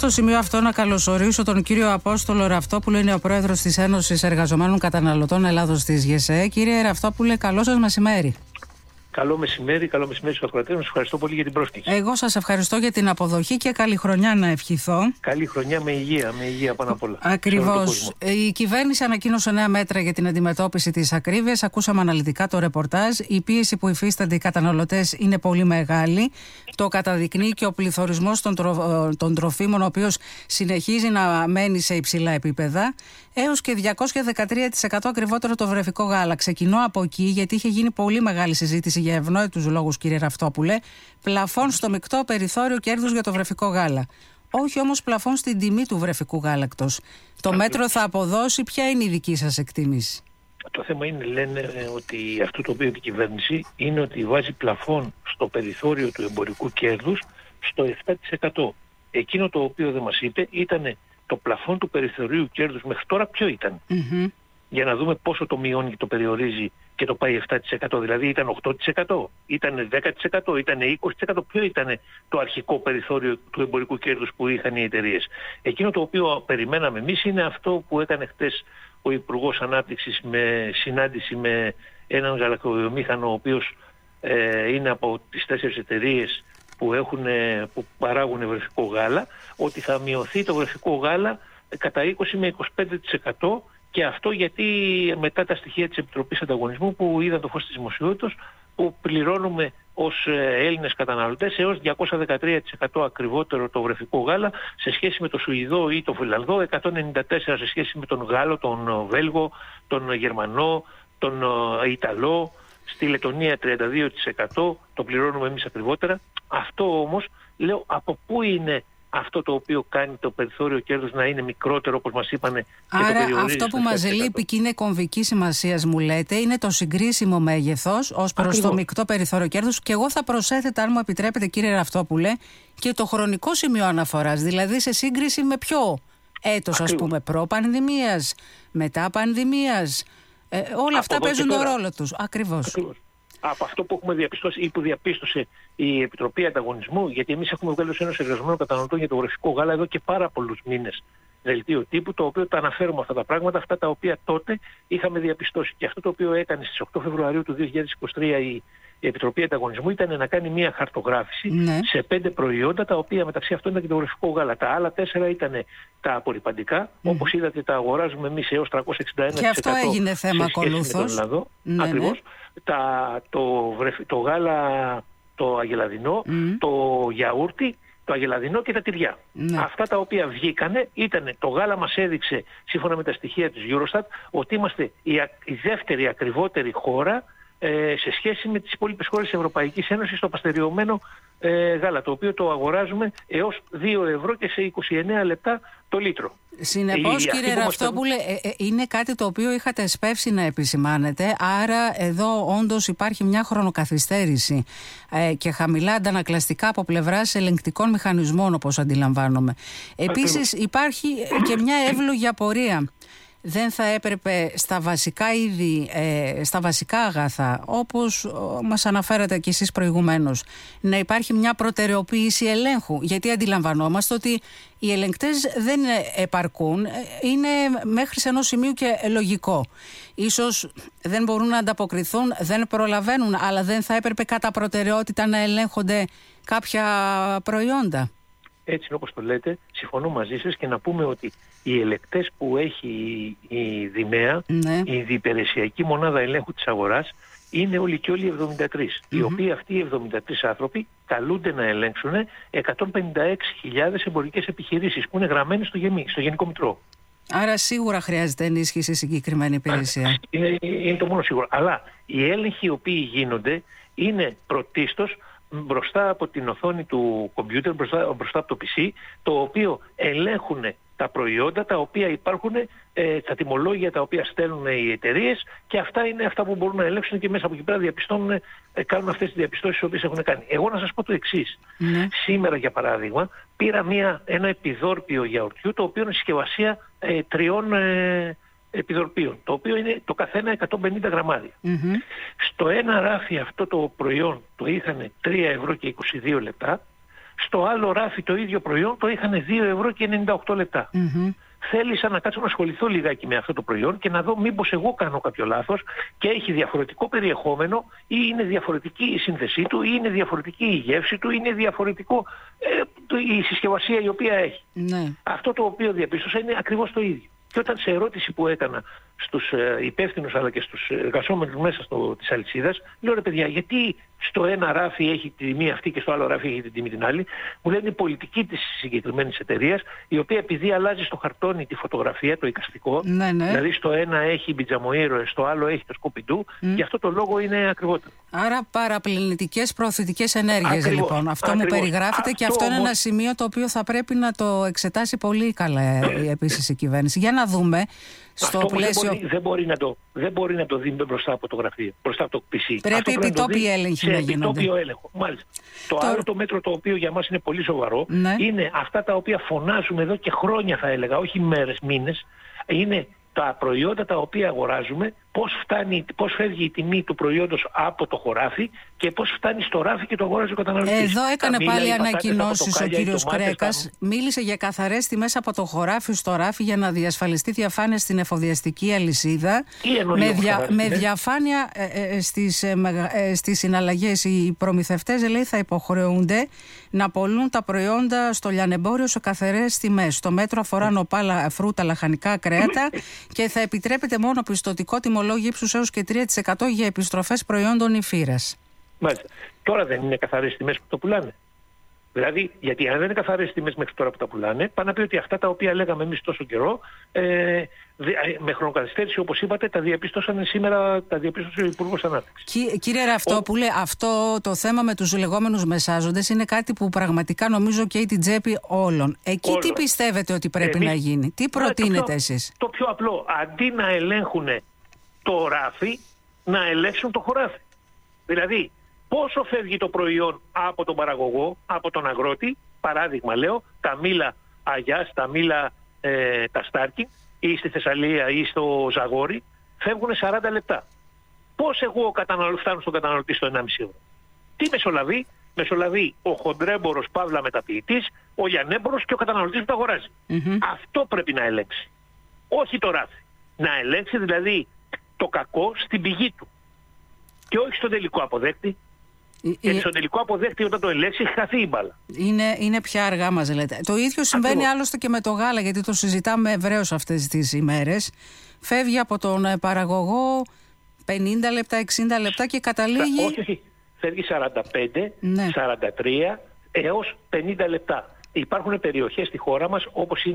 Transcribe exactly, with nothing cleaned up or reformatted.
Στο σημείο αυτό να καλωσορίσω τον κύριο Απόστολο Ραυτόπουλο, είναι ο πρόεδρος της Ένωσης Εργαζομένων Καταναλωτών Ελλάδος της ΓΕΣΕ. Κύριε Ραυτόπουλε, καλό σας μεσημέρι. Καλό μεσημέρι, καλό μεσημέρι στους ακροατές. Σας ευχαριστώ πολύ για την πρόσκληση. Εγώ σας ευχαριστώ για την αποδοχή και καλή χρονιά να ευχηθώ. Καλή χρονιά με υγεία, με υγεία πάνω απ' όλα. Ακριβώς. Η κυβέρνηση ανακοίνωσε νέα μέτρα για την αντιμετώπιση της ακρίβειας. Ακούσαμε αναλυτικά το ρεπορτάζ. Η πίεση που υφίστανται οι καταναλωτές είναι πολύ μεγάλη. Το καταδεικνύει και ο πληθωρισμός των, τρο... των τροφίμων, ο οποίος συνεχίζει να μένει σε υψηλά επίπεδα. Έως και διακόσια δεκατρία τοις εκατό ακριβότερο το βρεφικό γάλα. Ξεκινώ από εκεί, γιατί είχε γίνει πολύ μεγάλη συζήτηση για ευνόητους λόγους, κύριε Ραυτόπουλε. Πλαφόν στο μεικτό περιθώριο κέρδους για το βρεφικό γάλα. Όχι όμως πλαφόν στην τιμή του βρεφικού γάλακτος. Το μέτρο θα αποδώσει, ποια είναι η δική σας εκτίμηση? Το θέμα είναι, λένε ότι αυτό το οποίο η κυβέρνηση είναι ότι βάζει πλαφόν στο περιθώριο του εμπορικού κέρδους στο επτά τοις εκατό. Εκείνο το οποίο δεν μας είπε ήταν το πλαφόν του περιθωρίου κέρδους μέχρι τώρα ποιο ήταν. Mm-hmm. Για να δούμε πόσο το μειώνει και το περιορίζει και το πάει επτά τοις εκατό. Δηλαδή ήταν οκτώ τοις εκατό, ήταν δέκα τοις εκατό, ήταν είκοσι τοις εκατό. Ποιο ήταν το αρχικό περιθώριο του εμπορικού κέρδους που είχαν οι εταιρείες? Εκείνο το οποίο περιμέναμε εμείς είναι αυτό που έκανε χτες ο Υπουργός Ανάπτυξης με συνάντηση με έναν γαλακτοβιομήχανο, ο οποίος ε, είναι από τις τέσσερις εταιρείες που, έχουν, που παράγουν βρεφικό γάλα, ότι θα μειωθεί το βρεφικό γάλα κατά είκοσι με είκοσι πέντε τοις εκατό. Και αυτό γιατί μετά τα στοιχεία της Επιτροπής Ανταγωνισμού που είδαν το φως της δημοσιότητας, που πληρώνουμε ως Έλληνες καταναλωτές έως διακόσια δεκατρία τοις εκατό ακριβότερο το βρεφικό γάλα σε σχέση με το Σουηδό ή το Φιλανδό, εκατόν ενενήντα τέσσερα τοις εκατό σε σχέση με τον Γάλλο, τον Βέλγο, τον Γερμανό, τον Ιταλό. Στη Λετωνία τριάντα δύο τοις εκατό το πληρώνουμε εμείς ακριβότερα. Αυτό όμως, λέω, από πού είναι αυτό το οποίο κάνει το περιθώριο κέρδους να είναι μικρότερο, όπως μας είπανε? Άρα αυτό που μας λείπει και είναι κομβική σημασίας, μου λέτε, είναι το συγκρίσιμο μέγεθος ως προς το μεικτό περιθώριο κέρδους. Και εγώ θα προσέθετα, αν μου επιτρέπετε κύριε Ραυτόπουλε, και το χρονικό σημείο αναφοράς. Δηλαδή σε σύγκριση με ποιο έτος? Ακριβώς. Ας πούμε προ-πανδημίας, μετά πανδημίας. Ε, όλα από αυτά παίζουν τον ρόλο τους. Ακριβώς. Ακριβώς. Από αυτό που έχουμε διαπιστώσει ή που διαπίστωσε η Επιτροπή Ανταγωνισμού, γιατί εμείς έχουμε βγάλει ως Ένωση Εργαζομένων Καταναλωτών για το βρεφικό γάλα εδώ και πάρα πολλούς μήνες δελτίο τύπου, το οποίο τα αναφέρουμε αυτά τα πράγματα, αυτά τα οποία τότε είχαμε διαπιστώσει. Και αυτό το οποίο έκανε στις οκτώ Φεβρουαρίου του δύο χιλιάδες είκοσι τρία η η Επιτροπή Ανταγωνισμού ήταν να κάνει μια χαρτογράφηση, ναι, σε πέντε προϊόντα, τα οποία μεταξύ αυτών ήταν και το βρεφικό γάλα. Τα άλλα τέσσερα ήταν τα απορριπαντικά. Mm. Όπως είδατε, τα αγοράζουμε εμείς έως τριακόσια εξήντα ένα τοις εκατό. Και αυτό έγινε θέμα ακολούθως. Ναι, ακριβώς. Ναι. Τα, το, βρεφ, το γάλα, το αγελαδινό, mm. το γιαούρτι, το αγελαδινό και τα τυριά. Ναι. Αυτά τα οποία βγήκανε ήταν, το γάλα μας έδειξε, σύμφωνα με τα στοιχεία της Eurostat, ότι είμαστε η, η δεύτερη ακριβότερη χώρα σε σχέση με τις υπόλοιπες χώρες της Ευρωπαϊκής Ένωσης στο παστεριωμένο ε, γάλα, το οποίο το αγοράζουμε έως δύο ευρώ και σε είκοσι εννέα λεπτά το λίτρο. Συνεπώς, κύριε Ραυτόπουλε, ε, ε, είναι κάτι το οποίο είχατε εσπεύσει να επισημάνετε, άρα εδώ όντως υπάρχει μια χρονοκαθυστέρηση ε, και χαμηλά αντανακλαστικά από πλευράς ελεγκτικών μηχανισμών, όπως αντιλαμβάνομαι. Επίσης υπάρχει και μια εύλογη απορία. Δεν θα έπρεπε στα βασικά είδη, ε, στα βασικά αγαθά, όπως μας αναφέρατε και εσείς προηγουμένως, να υπάρχει μια προτεραιοποίηση ελέγχου? Γιατί αντιλαμβανόμαστε ότι οι ελεγκτές δεν επαρκούν, είναι μέχρι σε ενός σημείου και λογικό. Ίσως δεν μπορούν να ανταποκριθούν, δεν προλαβαίνουν, αλλά δεν θα έπρεπε κατά προτεραιότητα να ελέγχονται κάποια προϊόντα? Έτσι είναι όπως το λέτε, συμφωνώ μαζί σας, και να πούμε ότι οι ελεγκτές που έχει η ΔΙΜΕΑ, ναι, η διυπηρεσιακή μονάδα ελέγχου της αγοράς, είναι όλοι και όλοι εβδομήντα τρεις, mm-hmm. οι οποίοι αυτοί οι εβδομήντα τρεις άνθρωποι καλούνται να ελέγξουν εκατόν πενήντα έξι χιλιάδες εμπορικές επιχειρήσεις που είναι γραμμένες στο, γεμί, στο Γενικό Μητρό. Άρα σίγουρα χρειάζεται ενίσχυση συγκεκριμένη υπηρεσία. Είναι, είναι το μόνο σίγουρο. Αλλά οι έλεγχοι οι οποίοι γίνονται είναι πρωτίστως μπροστά από την οθόνη του κομπιούτερ, μπροστά, μπροστά από το πι σι, το οποίο ελέγχουν τα προϊόντα τα οποία υπάρχουν, ε, τα τιμολόγια τα οποία στέλνουν οι εταιρείες, και αυτά είναι αυτά που μπορούν να ελέγξουν, και μέσα από εκεί πέρα διαπιστώνουν, ε, κάνουν αυτές τις διαπιστώσεις τις οποίες έχουν κάνει. Εγώ να σας πω το εξής. Ναι. Σήμερα, για παράδειγμα, πήρα μια, ένα επιδόρπιο γιαουρτιού, το οποίο είναι συσκευασία ε, τριών ε, επιδορπίων, το οποίο είναι το καθένα εκατόν πενήντα γραμμάρια. Mm-hmm. Στο ένα ράφι αυτό το προϊόν το είχαν τρία ευρώ και είκοσι δύο λεπτά, Στο άλλο ράφι το ίδιο προϊόν το είχαν δύο ευρώ και ενενήντα οκτώ λεπτά. Mm-hmm. Θέλησα να κάτσω να ασχοληθώ λιγάκι με αυτό το προϊόν και να δω μήπως εγώ κάνω κάποιο λάθος και έχει διαφορετικό περιεχόμενο ή είναι διαφορετική η σύνθεσή του ή είναι διαφορετική η γεύση του ή είναι διαφορετικό ε, η συσκευασία η οποία έχει. Ναι. Αυτό το οποίο διαπίστωσα είναι ακριβώς το ίδιο. Και όταν σε ερώτηση που έκανα στους ε, υπεύθυνους αλλά και στους εργαζόμενους μέσα στο, της αλυσίδας, λέω ρε παιδιά, γιατί στο ένα ράφι έχει τη τιμή αυτή και στο άλλο ράφι έχει την τιμή την άλλη? Μου λένε η πολιτική της συγκεκριμένης εταιρείας, η οποία επειδή αλλάζει στο χαρτόνι τη φωτογραφία, το εικαστικό, ναι, ναι. δηλαδή στο ένα έχει μπιτζαμοΐροες, στο άλλο έχει το σκουπιντού, mm. γι' αυτό το λόγο είναι ακριβότερο. Άρα παραπλανητικές προωθητικές ενέργειες. Ακριβώς, λοιπόν. Αυτό ακριβώς. μου περιγράφεται αυτό και αυτό είναι όμως... ένα σημείο το οποίο θα πρέπει να το εξετάσει πολύ καλά ε, επίσης η κυβέρνηση. Για να δούμε. Στο αυτό πλαίσιο... δεν, μπορεί, δεν, μπορεί να το, δεν μπορεί να το δει μπροστά από το γραφείο, μπροστά από το πι σι. Πρέπει επιτόπιοι έλεγχοι να γίνονται. Επιτόπιο έλεγχο. Μάλιστα. Το, το άλλο το μέτρο το οποίο για μας είναι πολύ σοβαρό, ναι. είναι αυτά τα οποία φωνάζουμε εδώ και χρόνια θα έλεγα, όχι μέρες, μήνες, είναι τα προϊόντα τα οποία αγοράζουμε, πώς, φτάνει, πώς φεύγει η τιμή του προϊόντος από το χωράφι και πώς φτάνει στο ράφι και το αγοράζει ο καταναλωτής. Εδώ έκανε μήλα, πάλι ανακοινώσεις ο κύριος Κρέκας. Τα... Μίλησε για καθαρές τιμές από το χωράφι στο ράφι για να διασφαλιστεί διαφάνεια στην εφοδιαστική αλυσίδα. Με, δια, με διαφάνεια ε, ε, στις, ε, ε, στις συναλλαγές οι προμηθευτές λέει, θα υποχρεούνται να πωλούν τα προϊόντα στο λιανεμπόριο σε καθαρές τιμές. Το μέτρο αφορά νοπάλα, φρούτα, λαχανικά, κρέατα και θα επιτρέπεται μόνο πιστωτικό τιμολόγιο ύψους έως και τρία τοις εκατό για επιστροφές προϊόντων υφήρας. Μάλιστα. Τώρα δεν είναι καθαρές τιμές που το πουλάνε. Δηλαδή, γιατί αν δεν είναι καθαρές τιμές μέχρι τώρα που τα πουλάνε, πάνε να πει ότι αυτά τα οποία λέγαμε εμείς τόσο καιρό, ε, με χρονοκαθυστέρηση όπως είπατε, τα διαπίστωσαν σήμερα, τα διαπίστωσε ο Υπουργός Ανάπτυξης. Κι, κύριε Ραφτόπουλε, ο... αυτό το θέμα με τους λεγόμενους μεσάζοντες είναι κάτι που πραγματικά νομίζω καίει την τσέπη όλων. Εκεί όλων. Τι πιστεύετε ότι πρέπει εμείς... να γίνει, τι προτείνετε το πιο, εσείς? Το πιο απλό, αντί να ελέγχουν το ράφι, να ελέγξουν το χωράφι. Δηλαδή, πόσο φεύγει το προϊόν από τον παραγωγό, από τον αγρότη, παράδειγμα λέω, τα μήλα Αγιάς, τα μήλα ε, τα Στάρκι, ή στη Θεσσαλία ή στο Ζαγόρι, φεύγουν σαράντα λεπτά. Πώς εγώ φτάνω στον καταναλωτή στο ενάμιση ευρώ? Τι μεσολαβεί? Μεσολαβεί ο χοντρέμπορος παύλα μεταποιητής, ο λιανέμπορος και ο καταναλωτής που το αγοράζει. Mm-hmm. Αυτό πρέπει να ελέγξει. Όχι το ράφι. Να ελέγξει δηλαδή το κακό στην πηγή του. Και όχι στον τελικό αποδέκτη. Γιατί στον τελικό αποδέκτη όταν το ελέγξει έχει χαθεί η μπάλα. Είναι, είναι πια αργά μας λέτε. Το ίδιο συμβαίνει Ακριβώς. άλλωστε και με το γάλα, γιατί το συζητάμε ευρέως αυτές τις ημέρες. Φεύγει από τον παραγωγό πενήντα λεπτά, εξήντα λεπτά και καταλήγει... Όχι, όχι. Φεύγει σαράντα πέντε, ναι. σαράντα τρία έως πενήντα λεπτά. Υπάρχουν περιοχές στη χώρα μας όπως είναι